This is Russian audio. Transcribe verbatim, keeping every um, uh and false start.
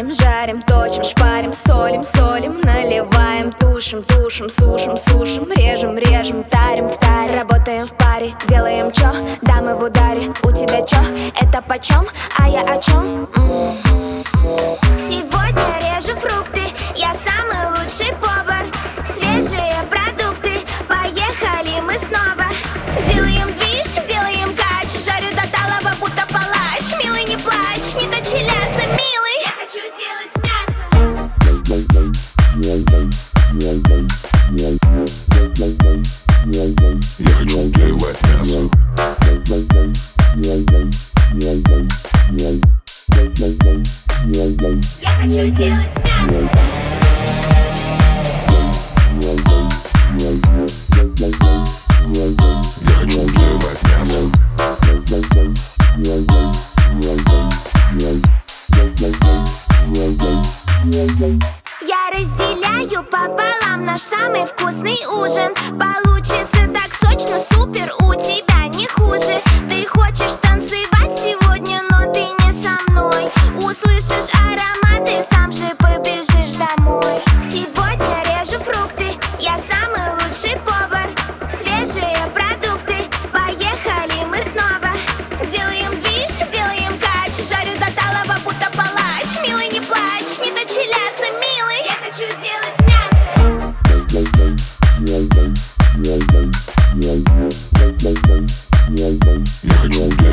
варим, жарим, точим, шпарим, солим, солим, наливаем, тушим, тушим, сушим, сушим, режем, режем, тарим в таре. Работаем в паре, делаем чё? Дамы в ударе. У тебя чё? Это почем? А я о чем? М-м. Сегодня режу фрукты, я самый лучший повар. Свежие продукты, поехали мы снова. Делаем движ, делаем кач, жарю до талого, будто палач. Милый, не плачь, не до челяса, милый. Я хочу делать мясо. Я хочу делать мясо. Я хочу делать мясо. Я хочу делать мясо. Я разделяю пополам наш самый вкусный ужин. Получится так сочно, супер, у тебя не хуже. Ты хочешь танцевать сегодня, но ты не со мной. Услышишь ароматы, сам же побежишь домой. Сегодня режу фрукты, я самый лучший повар. Свежие продукты, поехали мы снова. Делаем движ, делаем кач, жарю до талого, будто палач. Милый, не плачь, не до челяса, милый. Я хочу делать мясо. Я хочу